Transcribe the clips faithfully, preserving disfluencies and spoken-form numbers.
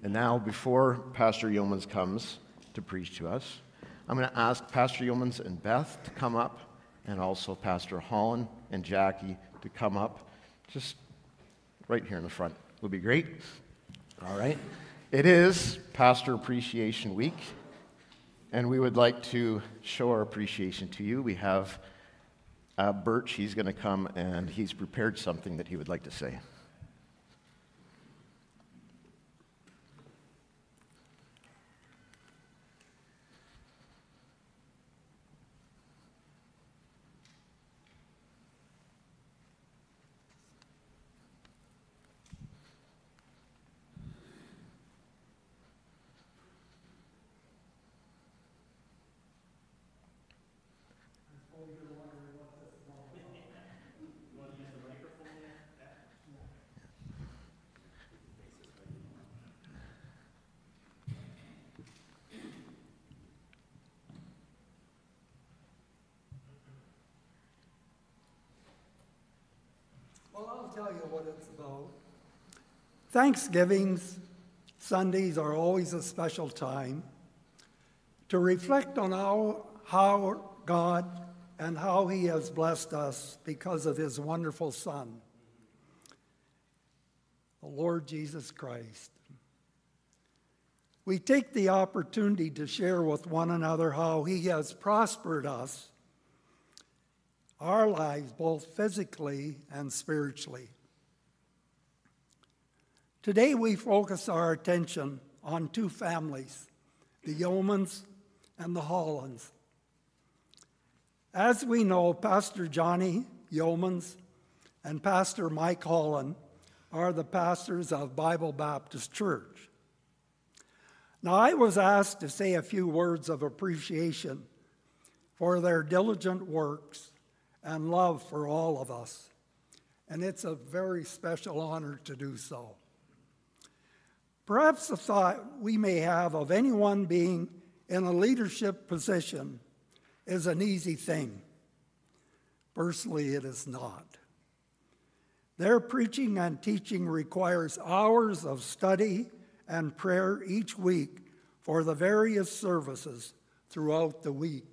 And now, before Pastor Yeomans comes to preach to us, I'm going to ask Pastor Yeomans and Beth to come up, and also Pastor Holland and Jackie to come up, just right here in the front. Would be great. All right. It is Pastor Appreciation Week, and we would like to show our appreciation to you. We have uh, Birch. He's going to come, and he's prepared something that he would like to say. Well, I'll tell you what it's about. Thanksgivings, Sundays are always a special time to reflect on how, how God and how He has blessed us because of His wonderful Son, the Lord Jesus Christ. We take the opportunity to share with one another how He has prospered us, our lives, both physically and spiritually. Today we focus our attention on two families, the Yeomans and the Hollands. As we know, Pastor Johnny Yeomans and Pastor Mike Holland are the pastors of Bible Baptist Church. Now, I was asked to say a few words of appreciation for their diligent works and love for all of us, and it's a very special honor to do so. Perhaps the thought we may have of anyone being in a leadership position is an easy thing. Personally, it is not. Their preaching and teaching requires hours of study and prayer each week for the various services throughout the week.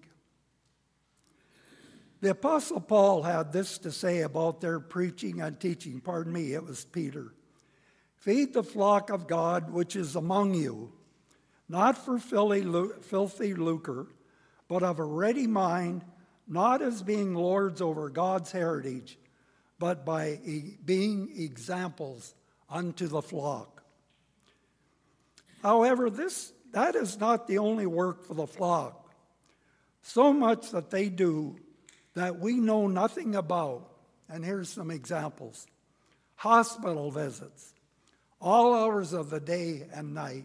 The Apostle Paul had this to say about their preaching and teaching. Pardon me, it was Peter. Feed the flock of God which is among you, not for filthy lucre, but of a ready mind, not as being lords over God's heritage, but by being examples unto the flock. However, this that is not the only work for the flock. So much that they do that we know nothing about, and here's some examples. Hospital visits, all hours of the day and night.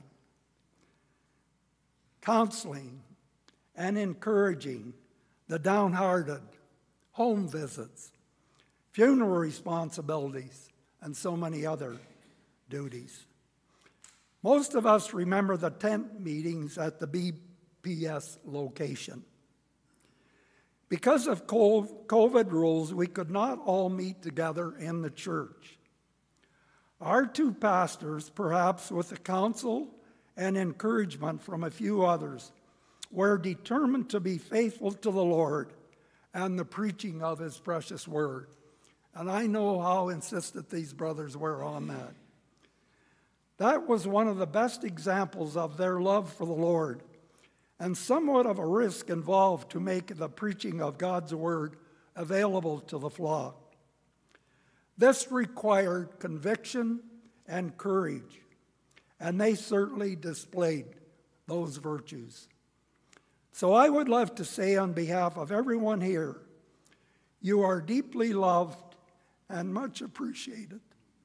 Counseling and encouraging the downhearted, home visits, funeral responsibilities, and so many other duties. Most of us remember the tent meetings at the B P S location. Because of COVID rules, we could not all meet together in the church. Our two pastors, perhaps with the counsel and encouragement from a few others, were determined to be faithful to the Lord and the preaching of His precious word. And I know how insistent these brothers were on that. That was one of the best examples of their love for the Lord, and somewhat of a risk involved to make the preaching of God's word available to the flock. This required conviction and courage, and they certainly displayed those virtues. So I would love to say on behalf of everyone here, you are deeply loved and much appreciated.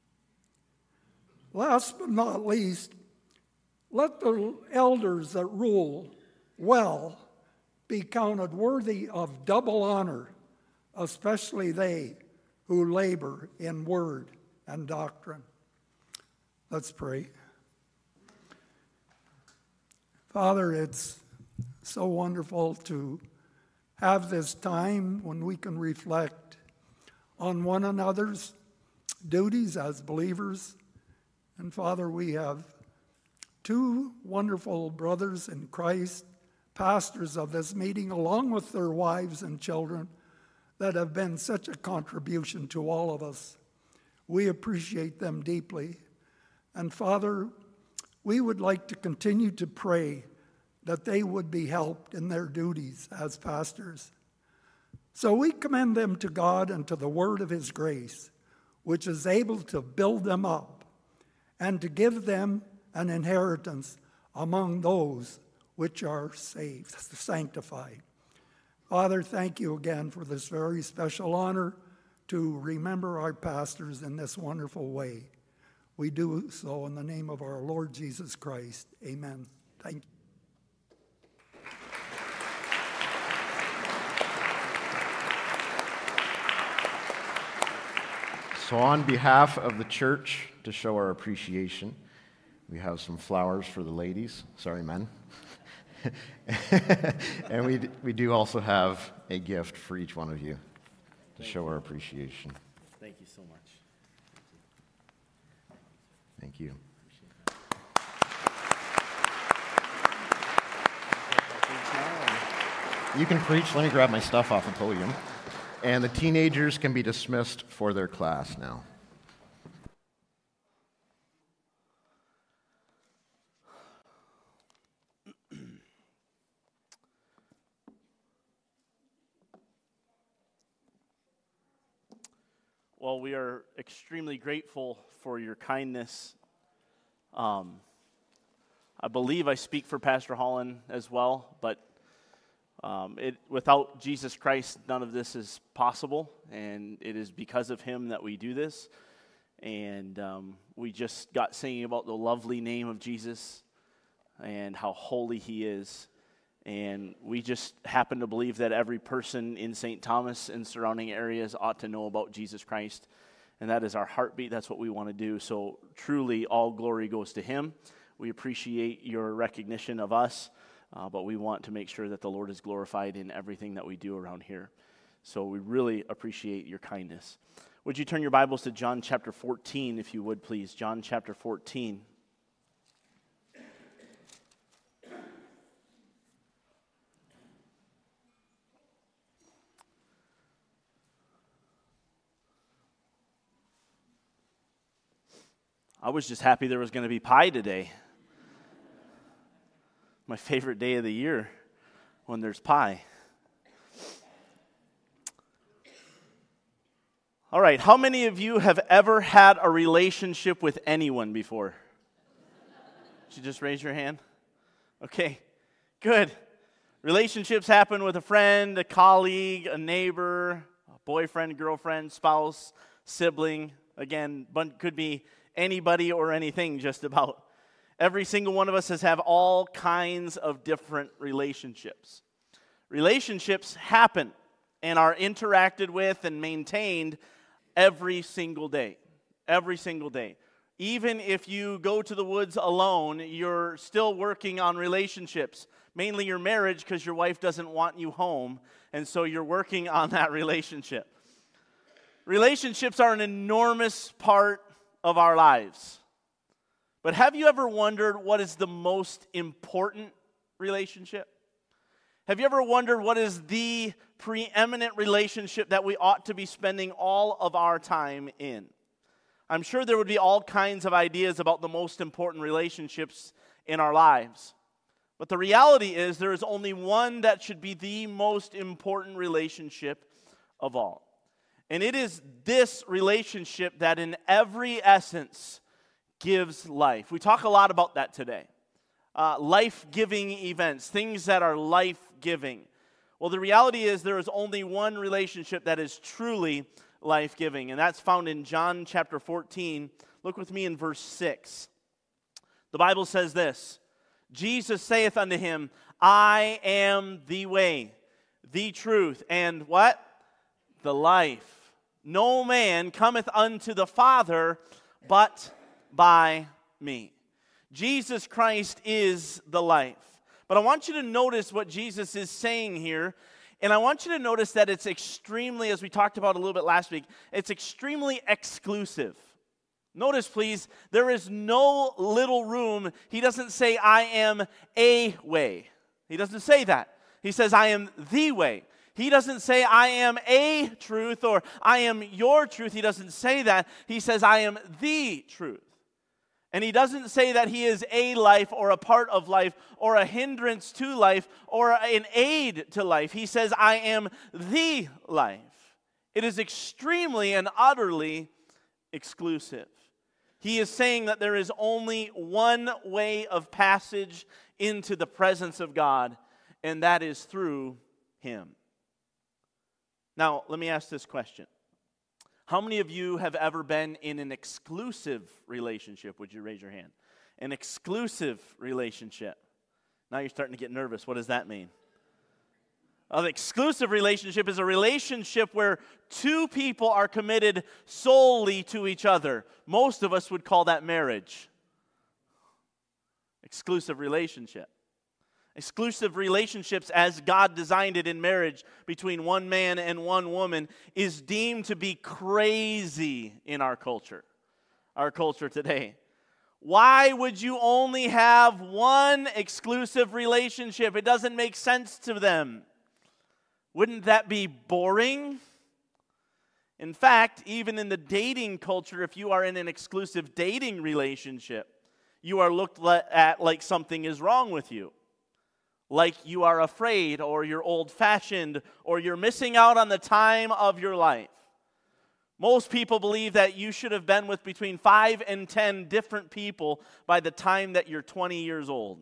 Last but not least, let the elders that rule well be counted worthy of double honor, especially they who labor in word and doctrine. Let's pray. Father, it's so wonderful to have this time when we can reflect on one another's duties as believers. And Father, we have two wonderful brothers in Christ, pastors of this meeting, along with their wives and children, that have been such a contribution to all of us. We appreciate them deeply. And Father, we would like to continue to pray that they would be helped in their duties as pastors. So we commend them to God and to the word of his grace, which is able to build them up and to give them an inheritance among those which are saved, sanctified. Father, thank you again for this very special honor to remember our pastors in this wonderful way. We do so in the name of our Lord Jesus Christ. Amen. Thank you. So on behalf of the church, to show our appreciation, we have some flowers for the ladies. Sorry, men. And we, we do also have a gift for each one of you to Thank show you. our appreciation. Thank you so much. Thank you. You can preach. Let me grab my stuff off the podium. And the teenagers can be dismissed for their class now. Well, we are extremely grateful for your kindness. Um, I believe I speak for Pastor Holland as well, but um, it, without Jesus Christ, none of this is possible, and it is because of him that we do this. And um, we just got singing about the lovely name of Jesus and how holy he is. And we just happen to believe that every person in Saint Thomas and surrounding areas ought to know about Jesus Christ. And that is our heartbeat. That's what we want to do. So truly, all glory goes to him. We appreciate your recognition of us, uh, but we want to make sure that the Lord is glorified in everything that we do around here. So we really appreciate your kindness. Would you turn your Bibles to John chapter fourteen, if you would, please? John chapter fourteen. I was just happy there was going to be pie today. My favorite day of the year, when there's pie. All right, how many of you have ever had a relationship with anyone before? Did you just raise your hand? Okay, good. Relationships happen with a friend, a colleague, a neighbor, a boyfriend, girlfriend, spouse, sibling. Again, could be anybody or anything, just about. Every single one of us has have all kinds of different relationships. Relationships happen and are interacted with and maintained every single day. Every single day. Even if you go to the woods alone, you're still working on relationships. Mainly your marriage, because your wife doesn't want you home, and so you're working on that relationship. Relationships are an enormous part of our lives. But have you ever wondered what is the most important relationship? Have you ever wondered what is the preeminent relationship that we ought to be spending all of our time in? I'm sure there would be all kinds of ideas about the most important relationships in our lives. But the reality is there is only one that should be the most important relationship of all. And it is this relationship that in every essence gives life. We talk a lot about that today. Uh, life-giving events, things that are life-giving. Well, the reality is there is only one relationship that is truly life-giving, and that's found in John chapter fourteen. Look with me in verse six. The Bible says this, Jesus saith unto him, I am the way, the truth, and what? The life. No man cometh unto the Father but by me. Jesus Christ is the life. But I want you to notice what Jesus is saying here. And I want you to notice that it's extremely, as we talked about a little bit last week, it's extremely exclusive. Notice, please, there is no little room. He doesn't say, I am a way. He doesn't say that. He says, I am the way. He doesn't say, I am a truth or I am your truth. He doesn't say that. He says, I am the truth. And he doesn't say that he is a life or a part of life or a hindrance to life or an aid to life. He says, I am the life. It is extremely and utterly exclusive. He is saying that there is only one way of passage into the presence of God, and that is through him. Now, let me ask this question. How many of you have ever been in an exclusive relationship? Would you raise your hand? An exclusive relationship. Now you're starting to get nervous. What does that mean? An exclusive relationship is a relationship where two people are committed solely to each other. Most of us would call that marriage. Exclusive relationship. Exclusive relationships, as God designed it in marriage between one man and one woman, is deemed to be crazy in our culture, our culture today. Why would you only have one exclusive relationship? It doesn't make sense to them. Wouldn't that be boring? In fact, even in the dating culture, if you are in an exclusive dating relationship, you are looked at like something is wrong with you. Like you are afraid, or you're old-fashioned, or you're missing out on the time of your life. Most people believe that you should have been with between five and ten different people by the time that you're twenty years old.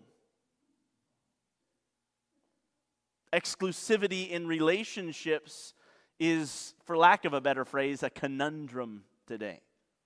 Exclusivity in relationships is, for lack of a better phrase, a conundrum today.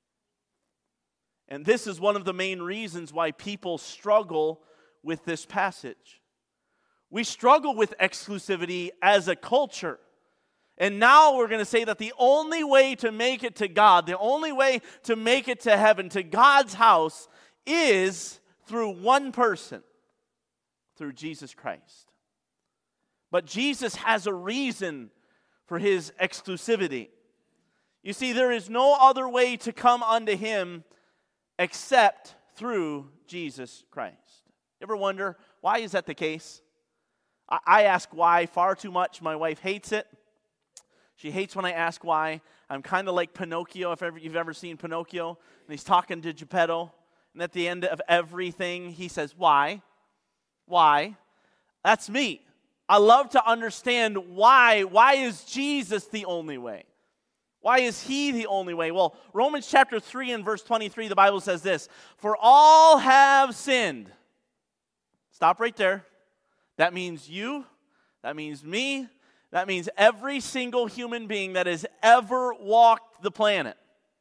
And this is one of the main reasons why people struggle with this passage. We struggle with exclusivity as a culture. And now we're going to say that the only way to make it to God, the only way to make it to heaven, to God's house, is through one person, through Jesus Christ. But Jesus has a reason for his exclusivity. You see, there is no other way to come unto him except through Jesus Christ. You ever wonder, why is that the case? I ask why far too much. My wife hates it. She hates when I ask why. I'm kind of like Pinocchio, if ever you've ever seen Pinocchio. And he's talking to Geppetto. And at the end of everything, he says, why? Why? That's me. I love to understand why. Why is Jesus the only way? Why is he the only way? Well, Romans chapter three and verse twenty-three, the Bible says this. For all have sinned. Stop right there. That means you, that means me, that means every single human being that has ever walked the planet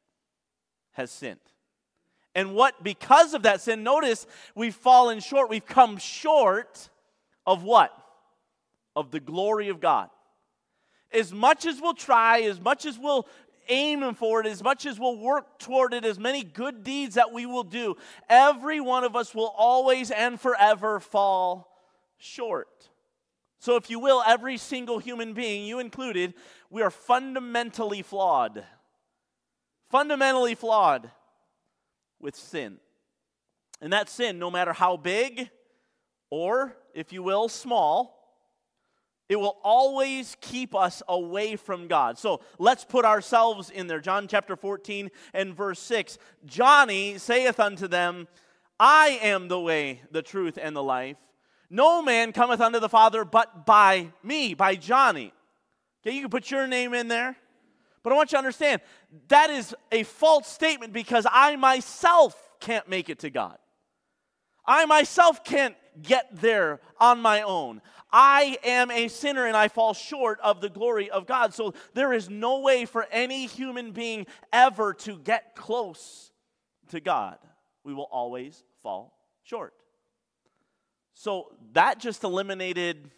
has sinned. And what, because of that sin, notice we've fallen short, we've come short of what? Of the glory of God. As much as we'll try, as much as we'll aim for it, as much as we'll work toward it, as many good deeds that we will do, every one of us will always and forever fall short. So if you will, every single human being, you included, we are fundamentally flawed. Fundamentally flawed with sin. And that sin, no matter how big or, if you will, small, it will always keep us away from God. So let's put ourselves in there. John chapter fourteen and verse six. Johnny saith unto them, I am the way, the truth, and the life. No man cometh unto the Father but by me, by Johnny. Okay, you can put your name in there. But I want you to understand, that is a false statement because I myself can't make it to God. I myself can't get there on my own. I am a sinner and I fall short of the glory of God. So there is no way for any human being ever to get close to God. We will always fall short. So that just eliminated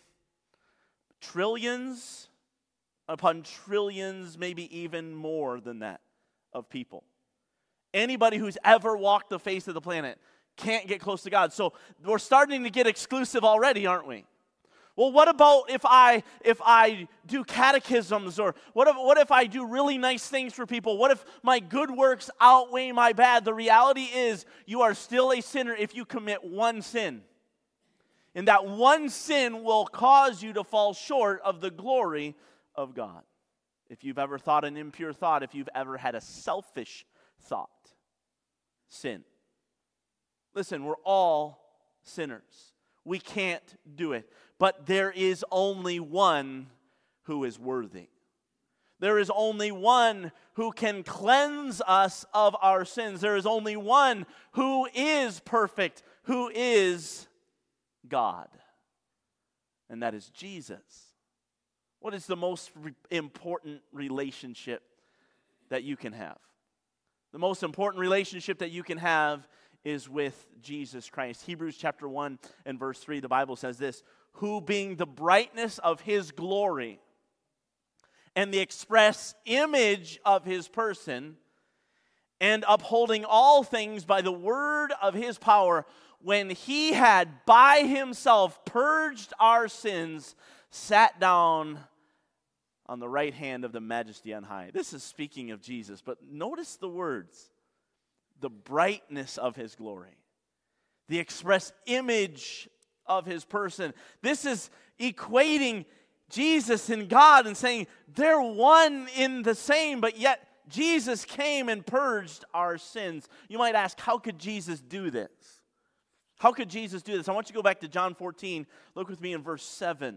trillions upon trillions, maybe even more than that, of people. Anybody who's ever walked the face of the planet can't get close to God. So we're starting to get exclusive already, aren't we? Well, what about if I if I do catechisms, or what if, what if I do really nice things for people? What if my good works outweigh my bad? The reality is you are still a sinner if you commit one sin. And that one sin will cause you to fall short of the glory of God. If you've ever thought an impure thought, if you've ever had a selfish thought, sin. Listen, we're all sinners. We can't do it. But there is only one who is worthy. There is only one who can cleanse us of our sins. There is only one who is perfect, who is God. And that is Jesus. What is the most re- important relationship that you can have? The most important relationship that you can have is with Jesus Christ. Hebrews chapter one and verse three, the Bible says this, who being the brightness of his glory and the express image of his person, and upholding all things by the word of his power, when he had by himself purged our sins, sat down on the right hand of the majesty on high. This is speaking of Jesus, but notice the words. The brightness of his glory, the express image of his person. This is equating Jesus and God and saying they're one in the same, but yet Jesus came and purged our sins. You might ask, how could Jesus do this? How could Jesus do this? I want you to go back to John fourteen. Look with me in verse seven.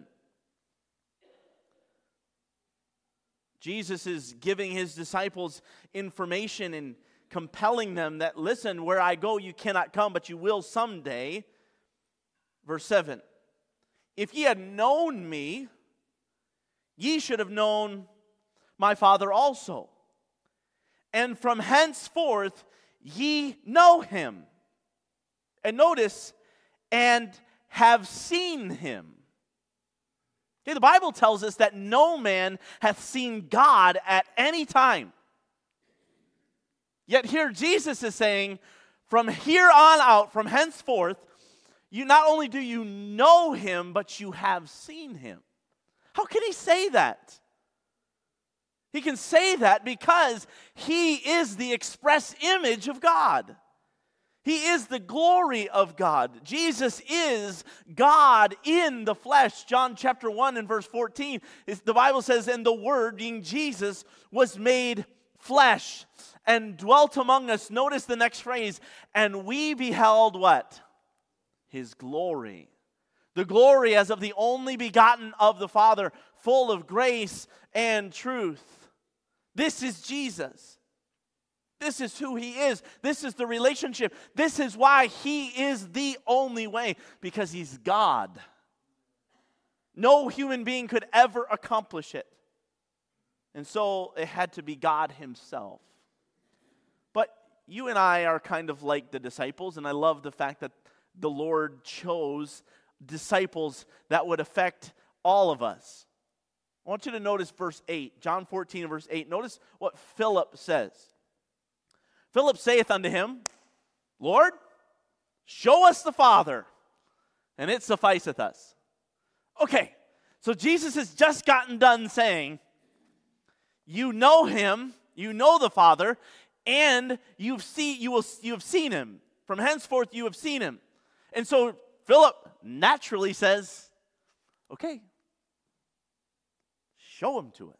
Jesus is giving his disciples information and compelling them that, listen, where I go you cannot come, but you will someday. Verse seven, if ye had known me, ye should have known my Father also. And from henceforth ye know him. And notice, and have seen him. Okay, the Bible tells us that no man hath seen God at any time. Yet here Jesus is saying, from here on out, from henceforth, you not only do you know him, but you have seen him. How can he say that? He can say that because he is the express image of God. He is the glory of God. Jesus is God in the flesh. John chapter one and verse fourteen, the Bible says, and the Word, being Jesus, was made flesh and dwelt among us. Notice the next phrase, and we beheld what? His glory. The glory as of the only begotten of the Father, full of grace and truth. This is Jesus. This is who he is. This is the relationship. This is why he is the only way, because he's God. No human being could ever accomplish it. And so it had to be God himself. But you and I are kind of like the disciples, and I love the fact that the Lord chose disciples that would affect all of us. I want you to notice verse eight, John fourteen and verse eight. Notice what Philip says. Philip saith unto him, Lord, show us the Father, and it sufficeth us. Okay, so Jesus has just gotten done saying, you know him, you know the Father, and you've see, you will, you have seen him. From henceforth you have seen him. And so Philip naturally says, okay, show him to us.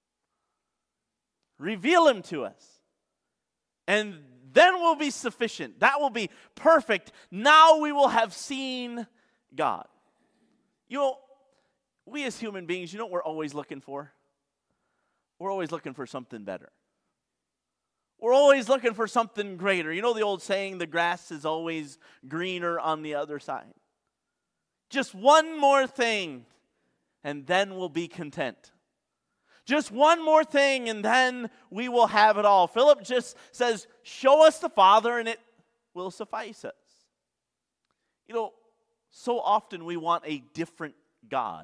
Reveal him to us. And then we'll be sufficient. That will be perfect. Now we will have seen God. You know, we as human beings, you know what we're always looking for? We're always looking for something better. We're always looking for something greater. You know the old saying, the grass is always greener on the other side. Just one more thing, and then we'll be content. Just one more thing, and then we will have it all. Philip just says, show us the Father, and it will suffice us. You know, so often we want a different God.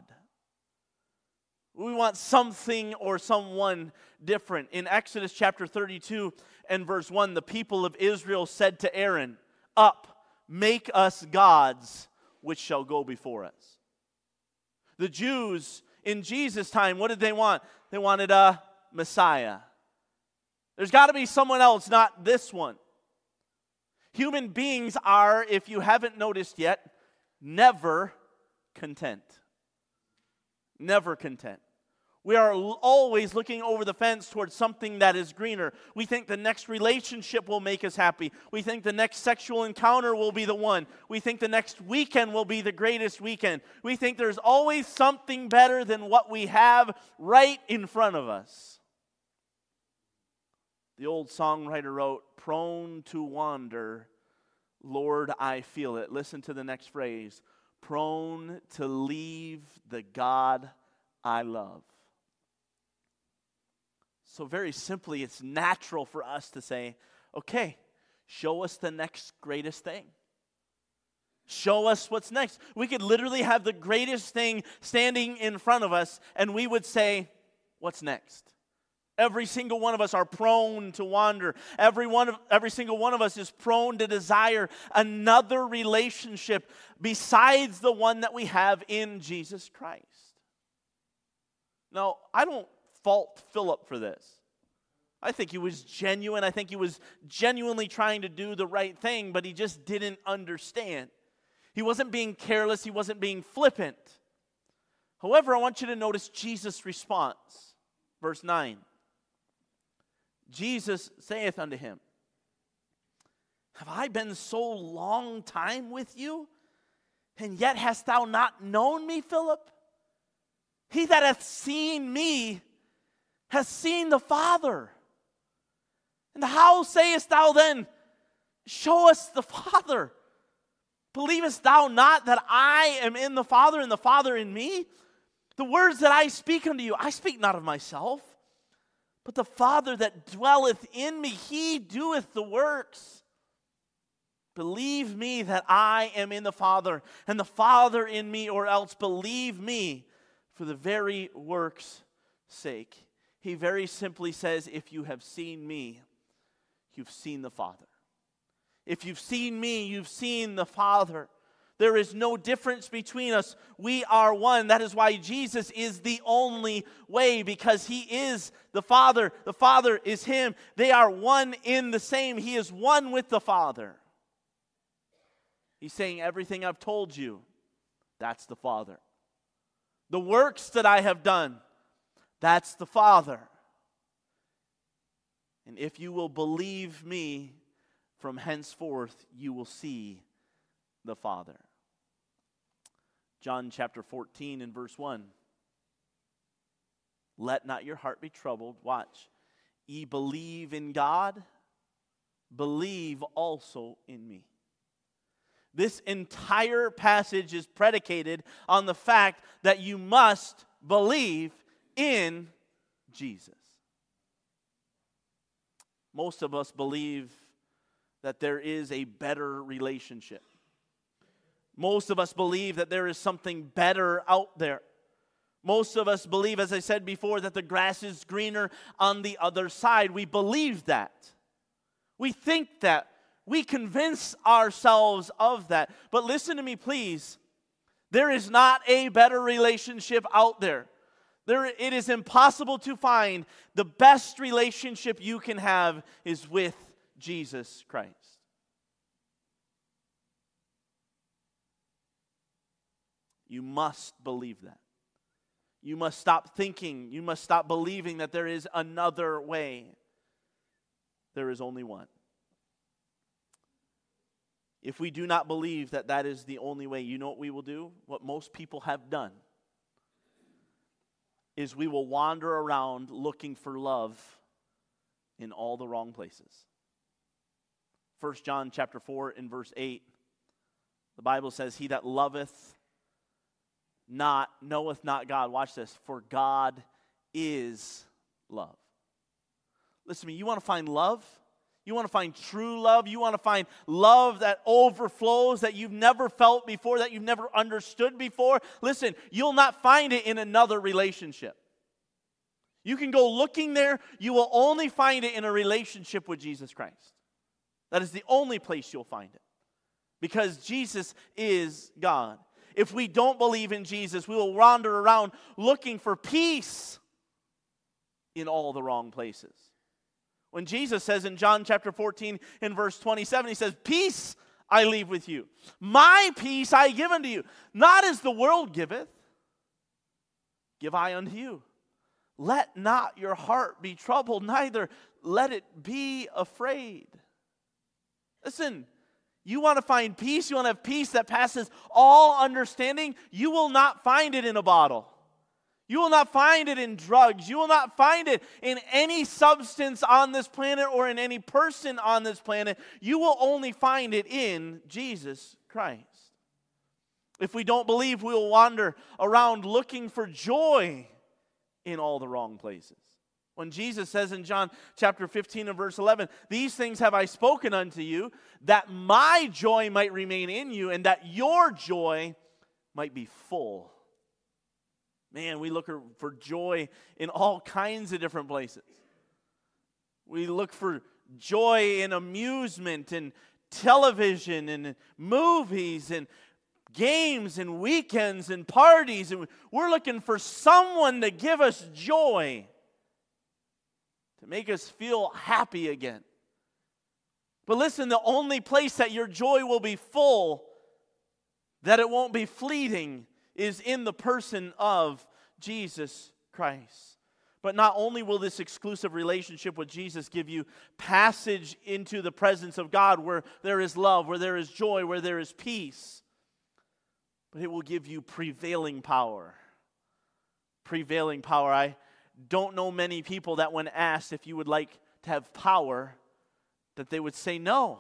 We want something or someone different. In Exodus chapter thirty-two and verse one, the people of Israel said to Aaron, up, make us gods which shall go before us. The Jews in Jesus' time, what did they want? They wanted a Messiah. There's got to be someone else, not this one. Human beings are, if you haven't noticed yet, never content. Never content. We are always looking over the fence towards something that is greener. We think the next relationship will make us happy. We think the next sexual encounter will be the one. We think the next weekend will be the greatest weekend. We think there's always something better than what we have right in front of us. The old songwriter wrote, "Prone to wander, Lord, I feel it." Listen to the next phrase. Prone to leave the God I love. So very simply, it's natural for us to say, okay, show us the next greatest thing. Show us what's next. We could literally have the greatest thing standing in front of us, and we would say, what's next? Every single one of us are prone to wander. Every one of, every single one of us is prone to desire another relationship besides the one that we have in Jesus Christ. Now, I don't fault Philip for this. I think he was genuine. I think he was genuinely trying to do the right thing, but he just didn't understand. He wasn't being careless. He wasn't being flippant. However, I want you to notice Jesus' response. Verse nine. Jesus saith unto him, have I been so long time with you, and yet hast thou not known me, Philip? He that hath seen me has seen the Father. And how sayest thou then, show us the Father? Believest thou not that I am in the Father, and the Father in me? The words that I speak unto you, I speak not of myself, but the Father that dwelleth in me, he doeth the works. Believe me that I am in the Father, and the Father in me, or else believe me for the very works' sake. He very simply says, if you have seen me, you've seen the Father. If you've seen me, you've seen the Father. There is no difference between us. We are one. That is why Jesus is the only way, because he is the Father. The Father is him. They are one in the same. He is one with the Father. He's saying, everything I've told you, that's the Father. The works that I have done, that's the Father. And if you will believe me, from henceforth you will see the Father. John chapter fourteen and verse one. Let not your heart be troubled. Watch. Ye believe in God, believe also in me. This entire passage is predicated on the fact that you must believe in Jesus. Most of us believe that there is a better relationship. Most of us believe that there is something better out there. Most of us believe, as I said before, that the grass is greener on the other side. We believe that. We think that. We convince ourselves of that. But listen to me, please. There is not a better relationship out there. There, it is impossible to find. The best relationship you can have is with Jesus Christ. You must believe that. You must stop thinking. You must stop believing that there is another way. There is only one. If we do not believe that that is the only way, you know what we will do? What most people have done is we will wander around looking for love in all the wrong places. First John chapter four and verse eight, the Bible says, he that loveth not, knoweth not God. Watch this. For God is love. Listen to me. You want to find love? You want to find true love? You want to find love that overflows, that you've never felt before, that you've never understood before? Listen, you'll not find it in another relationship. You can go looking there. You will only find it in a relationship with Jesus Christ. That is the only place you'll find it. Because Jesus is God. if we don't believe in Jesus, we will wander around looking for peace in all the wrong places. When Jesus says in John chapter fourteen in verse twenty-seven, he says, peace I leave with you. My peace I give unto you. Not as the world giveth, give I unto you. Let not your heart be troubled, neither let it be afraid. Listen, you want to find peace, you want to have peace that passes all understanding, you will not find it in a bottle. You will not find it in drugs. You will not find it in any substance on this planet or in any person on this planet. You will only find it in Jesus Christ. If we don't believe, we will wander around looking for joy in all the wrong places. When Jesus says in John chapter fifteen and verse eleven, these things have I spoken unto you, that my joy might remain in you, and that your joy might be full. Man, we look for joy in all kinds of different places. We look for joy in amusement and television and movies and games and weekends and parties. And we're looking for someone to give us joy, to make us feel happy again. But listen, the only place that your joy will be full, that it won't be fleeting, is in the person of Jesus Christ. But not only will this exclusive relationship with Jesus give you passage into the presence of God where there is love, where there is joy, where there is peace, but it will give you prevailing power. Prevailing power. I don't know many people that when asked if you would like to have power, that they would say no.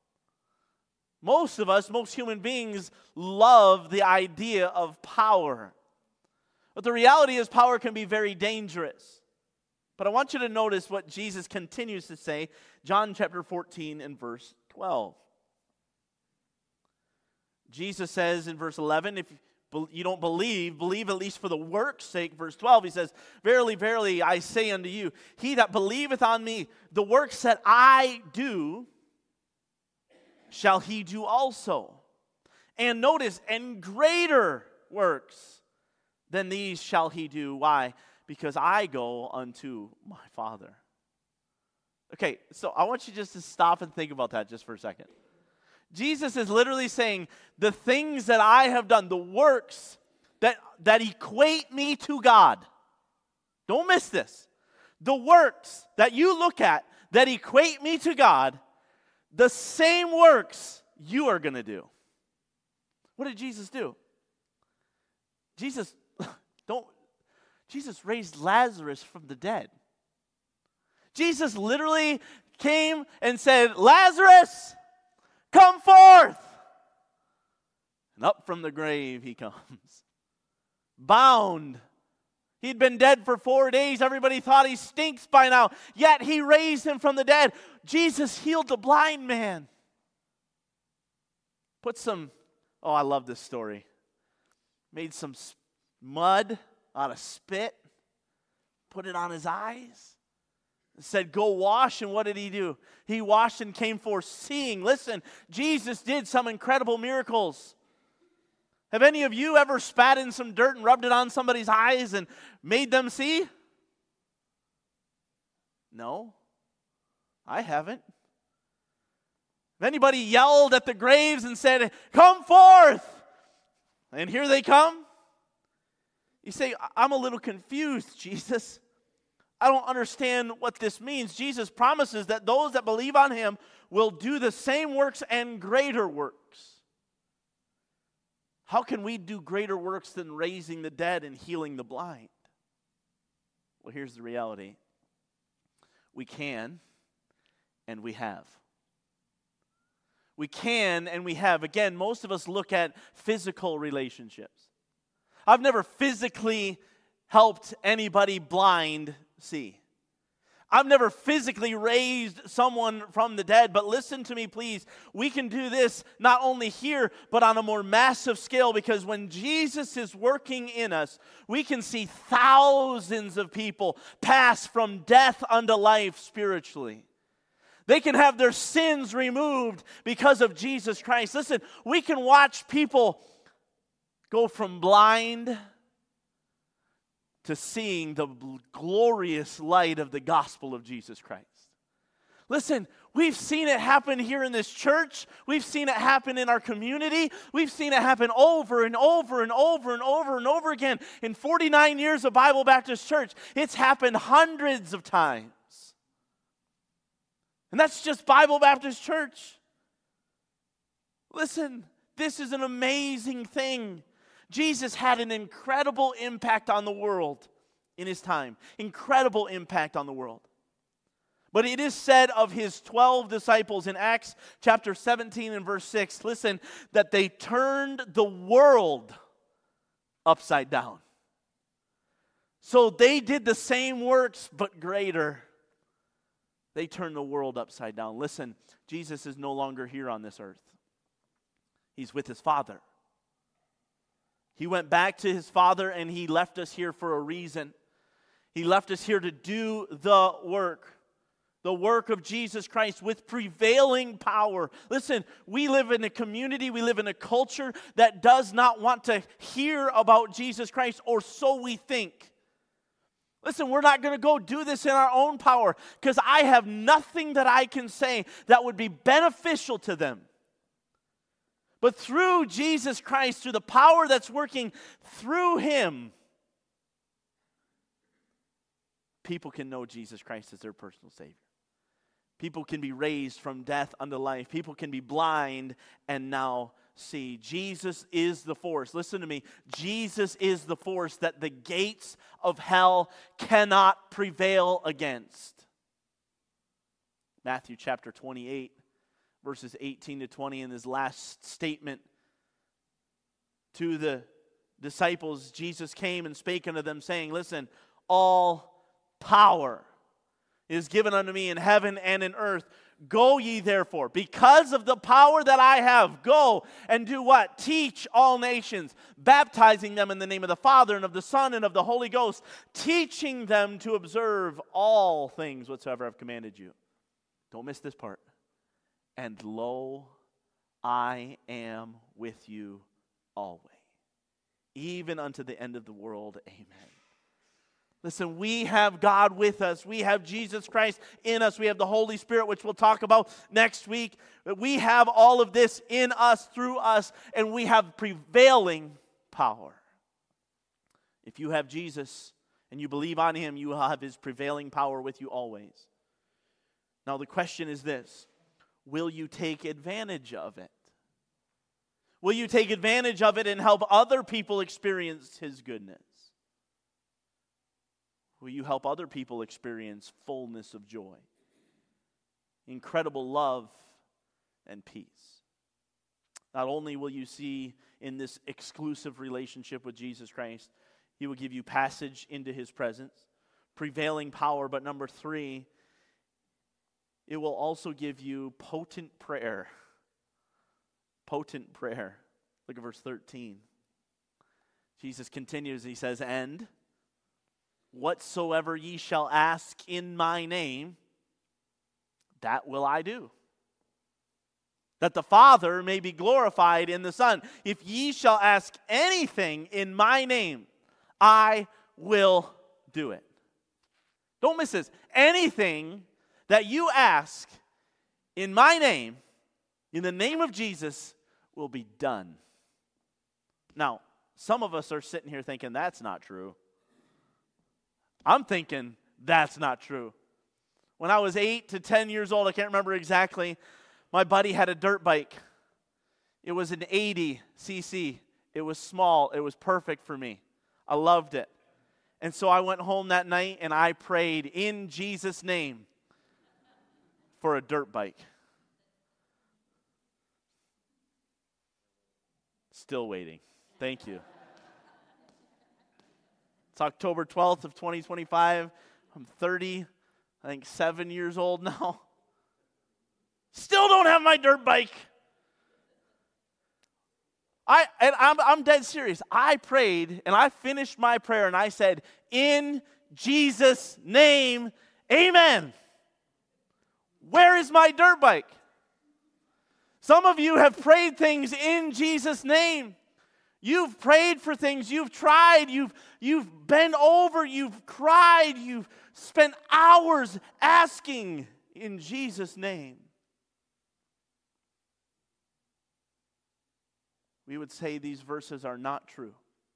Most of us, most human beings, love the idea of power. But the reality is power can be very dangerous. But I want you to notice what Jesus continues to say, John chapter fourteen and verse twelve. Jesus says in verse eleven, if you don't believe, believe at least for the work's sake. Verse twelve, he says, verily, verily, I say unto you, he that believeth on me, the works that I do, shall he do also. And notice, and greater works than these shall he do. Why? Because I go unto my Father. Okay, so I want you just to stop and think about that just for a second. Jesus is literally saying, the things that I have done, the works that, that equate me to God. Don't miss this. The works that you look at that equate me to God, the same works you are going to do. What did Jesus do? Jesus, don't, Jesus raised Lazarus from the dead. Jesus literally came and said, Lazarus, come forth. And up from the grave he comes. Bound. He'd been dead for four days. Everybody thought he stinks by now. Yet he raised him from the dead. Jesus healed the blind man. Put some, oh, I love this story. Made some mud out of spit. Put it on his eyes. Said, go wash, and what did he do? He washed and came forth seeing. Listen, Jesus did some incredible miracles. Have any of you ever spat in some dirt and rubbed it on somebody's eyes and made them see? No, I haven't. Have anybody yelled at the graves and said, come forth? And here they come? You say, I'm a little confused, Jesus. I don't understand what this means. Jesus promises that those that believe on him will do the same works and greater works. How can we do greater works than raising the dead and healing the blind? Well, here's the reality. We can and we have. We can and we have. Again, most of us look at physical relationships. I've never physically helped anybody blind see. I've never physically raised someone from the dead, but listen to me, please. We can do this not only here, but on a more massive scale, because when Jesus is working in us, we can see thousands of people pass from death unto life spiritually. They can have their sins removed because of Jesus Christ. Listen, we can watch people go from blind to seeing the glorious light of the gospel of Jesus Christ. Listen, we've seen it happen here in this church. We've seen it happen in our community. We've seen it happen over and over and over and over and over again. In forty-nine years of Bible Baptist Church, it's happened hundreds of times. And that's just Bible Baptist Church. Listen, this is an amazing thing. Jesus had an incredible impact on the world in his time. Incredible impact on the world. But it is said of his twelve disciples in Acts chapter seventeen and verse six, listen, that they turned the world upside down. So they did the same works, but greater. They turned the world upside down. Listen, Jesus is no longer here on this earth. He's with his Father. He went back to his Father and he left us here for a reason. He left us here to do the work. The work of Jesus Christ with prevailing power. Listen, we live in a community, we live in a culture that does not want to hear about Jesus Christ, or so we think. Listen, we're not going to go do this in our own power, because I have nothing that I can say that would be beneficial to them. But through Jesus Christ, through the power that's working through him, people can know Jesus Christ as their personal Savior. People can be raised from death unto life. People can be blind and now see. Jesus is the force. Listen to me. Jesus is the force that the gates of hell cannot prevail against. Matthew chapter twenty-eight, verses eighteen to twenty, in his last statement to the disciples, Jesus came and spake unto them, saying, listen, all power is given unto me in heaven and in earth. Go ye therefore, because of the power that I have, go and do what? Teach all nations, baptizing them in the name of the Father and of the Son and of the Holy Ghost, teaching them to observe all things whatsoever I've commanded you. Don't miss this part. And lo, I am with you always, even unto the end of the world. Amen. Listen, we have God with us. We have Jesus Christ in us. We have the Holy Spirit, which we'll talk about next week. We have all of this in us, through us, and we have prevailing power. If you have Jesus and you believe on him, you will have his prevailing power with you always. Now the question is this: will you take advantage of it? Will you take advantage of it and help other people experience his goodness? Will you help other people experience fullness of joy, incredible love, and peace? Not only will you see in this exclusive relationship with Jesus Christ, he will give you passage into his presence, prevailing power, but number three, it will also give you potent prayer. Potent prayer. Look at verse thirteen. Jesus continues, he says, and whatsoever ye shall ask in my name, that will I do, that the Father may be glorified in the Son. If ye shall ask anything in my name, I will do it. Don't miss this. Anything that you ask in my name, in the name of Jesus, will be done. Now, some of us are sitting here thinking, that's not true. I'm thinking, that's not true. When I was eight to ten years old, I can't remember exactly, my buddy had a dirt bike. It was an eighty c c. It was small. It was perfect for me. I loved it. And so I went home that night and I prayed in Jesus' name for a dirt bike. Still waiting. Thank you. It's October twelfth of twenty twenty-five. I'm thirty, I think seven years old now. Still don't have my dirt bike. I and I'm I'm dead serious. I prayed and I finished my prayer and I said, in Jesus' name, amen. Where is my dirt bike? Some of you have prayed things in Jesus' name. You've prayed for things, you've tried, you've, you've bent over, you've cried, you've spent hours asking in Jesus' name. We would say these verses are not true.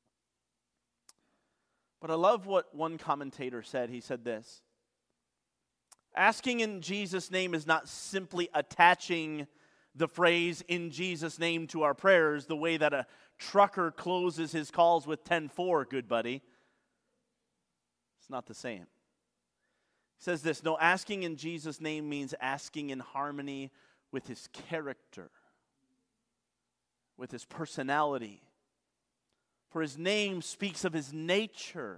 But I love what one commentator said. He said this: asking in Jesus' name is not simply attaching the phrase "in Jesus' name" to our prayers the way that a trucker closes his calls with ten four, good buddy. It's not the same. He says this: no, asking in Jesus' name means asking in harmony with his character, with his personality. For his name speaks of his nature.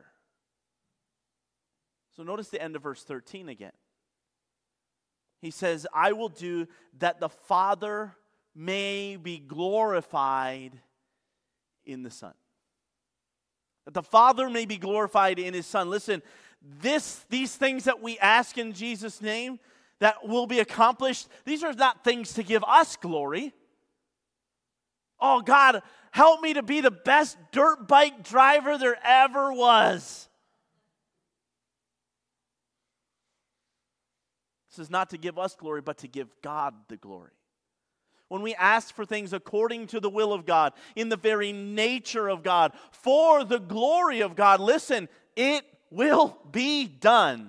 So notice the end of verse thirteen again. He says, I will do that the Father may be glorified in the Son. That the Father may be glorified in his Son. Listen, this, these things that we ask in Jesus' name that will be accomplished, these are not things to give us glory. Oh, God, help me to be the best dirt bike driver there ever was. This is not to give us glory, but to give God the glory. When we ask for things according to the will of God, in the very nature of God, for the glory of God, listen, it will be done.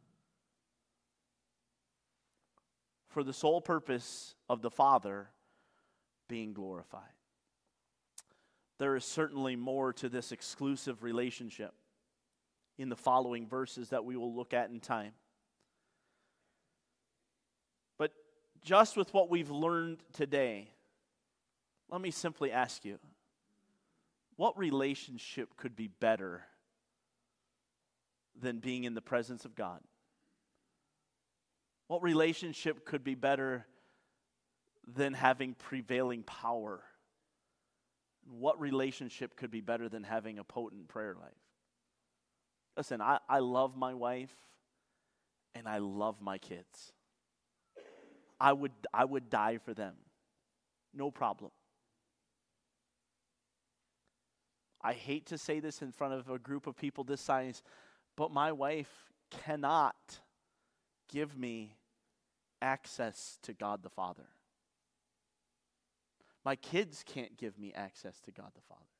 For the sole purpose of the Father being glorified. There is certainly more to this exclusive relationship in the following verses that we will look at in time. But just with what we've learned today, let me simply ask you, what relationship could be better than being in the presence of God? What relationship could be better than having prevailing power? What relationship could be better than having a potent prayer life? Listen, I, I love my wife and I love my kids. I would I would die for them. No problem. I hate to say this in front of a group of people this size, but my wife cannot give me access to God the Father. My kids can't give me access to God the Father.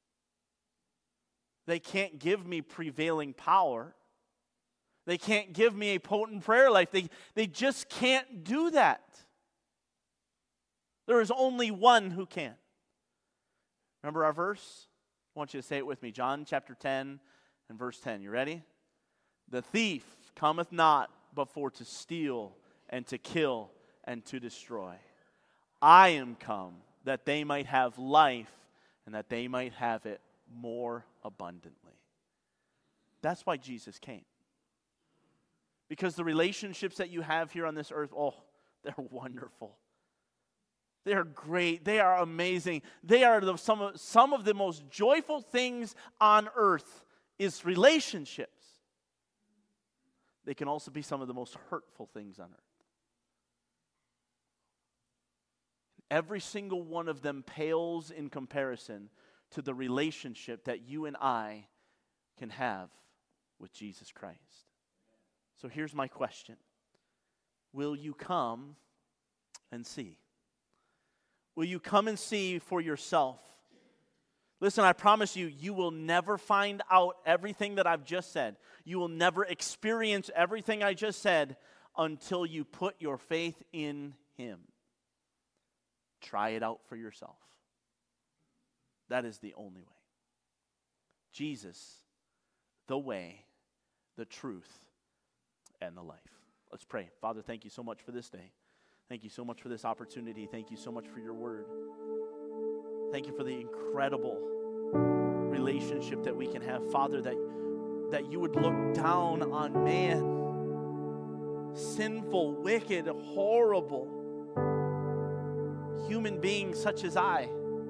They can't give me prevailing power. They can't give me a potent prayer life. They, they just can't do that. There is only one who can. Remember our verse? I want you to say it with me. John chapter ten and verse ten. You ready? The thief cometh not but for to steal and to kill and to destroy. I am come that they might have life and that they might have it more abundantly. That's why Jesus came. Because the relationships that you have here on this earth, oh, they're wonderful. They're great. They are amazing. They are the, some, of, some of the most joyful things on earth is relationships. They can also be some of the most hurtful things on earth. Every single one of them pales in comparison to the relationship that you and I can have with Jesus Christ. So here's my question. Will you come and see? Will you come and see for yourself? Listen, I promise you, you will never find out everything that I've just said. You will never experience everything I just said until you put your faith in Him. Try it out for yourself. That is the only way. Jesus, the way, the truth, and the life. Let's pray. Father, thank you so much for this day. Thank you so much for this opportunity. Thank you so much for your word. Thank you for the incredible relationship that we can have. Father, that, that you would look down on man, sinful, wicked, horrible human beings such as I.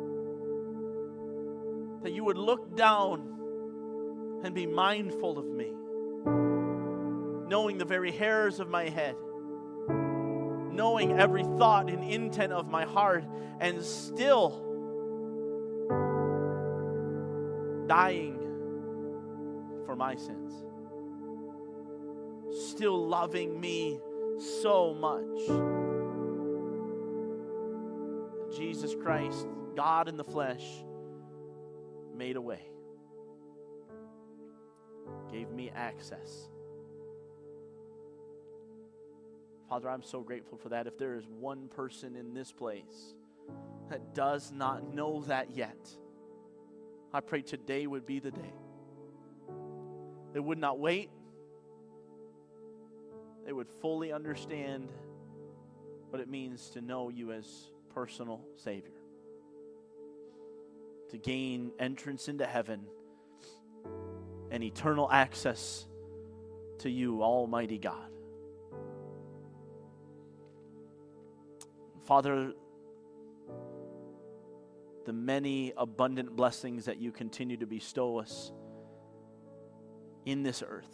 That you would look down and be mindful of me, knowing the very hairs of my head, knowing every thought and intent of my heart, and still dying for my sins, still loving me so much. Jesus Christ, God in the flesh, made a way, gave me access. Father, I'm so grateful for that. If there is one person in this place that does not know that yet, I pray today would be the day. They would not wait. They would fully understand what it means to know you as personal Savior, to gain entrance into heaven and eternal access to you, Almighty God. Father, the many abundant blessings that you continue to bestow us in this earth,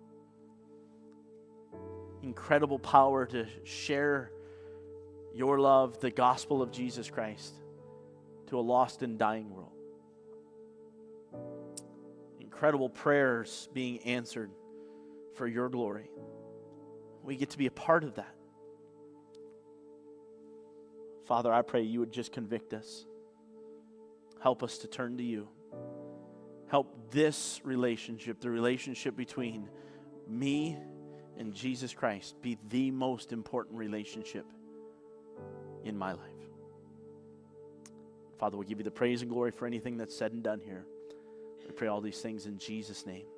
incredible power to share your love, the gospel of Jesus Christ, to a lost and dying world. Incredible prayers being answered for your glory. We get to be a part of that. Father, I pray you would just convict us. Help us to turn to you. Help this relationship, the relationship between me and Jesus Christ, be the most important relationship in my life. Father, we give you the praise and glory for anything that's said and done here. We pray all these things in Jesus' name.